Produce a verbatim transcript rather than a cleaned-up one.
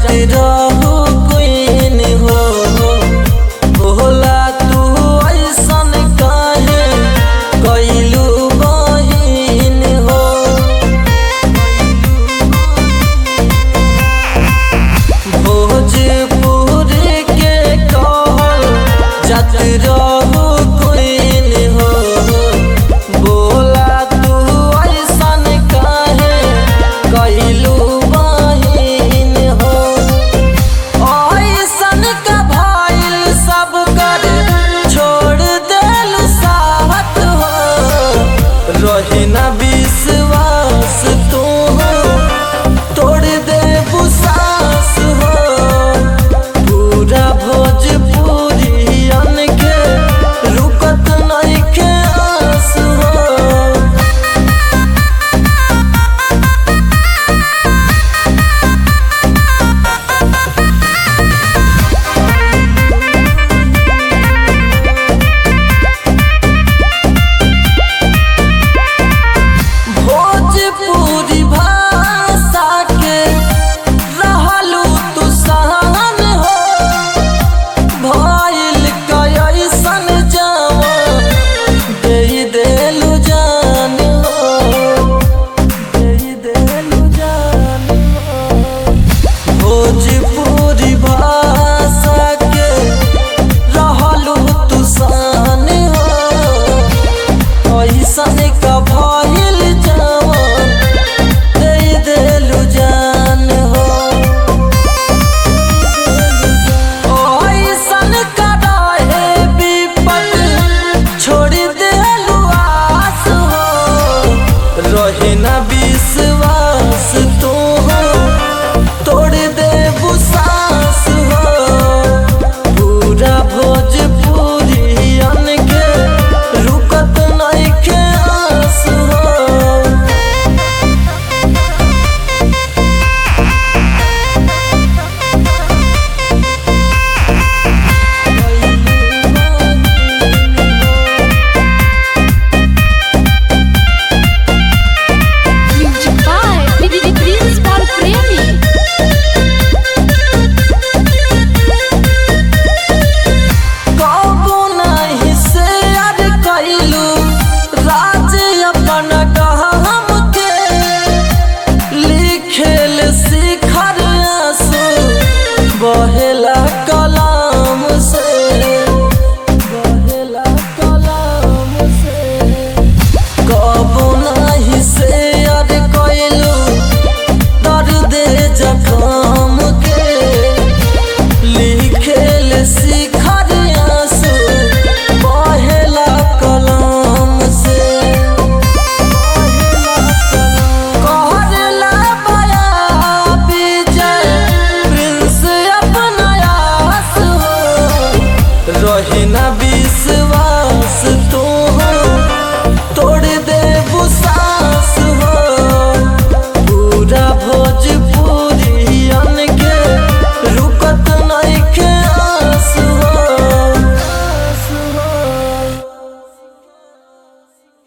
रहू क्वीन हो होला तू ऐसन काहे कैलू बहिन हो। भोजपुरी के कहल जात रहू क्वीन हो बोला तू ऐसन काहे कैलू बहिन हो। ऐसन का भइल सब कर छोड़ देलू साथ हो रही ना विश्वास तू तोड़ देबू सास हो। पूरा भोजपुरियन के रुकत नइखे आस हो। भोजपुरी भाषा के रहलू तू शान हो भइल कैसन जवान दे देलू जान हो दे देलू जान हो। भोजपुरी भाषा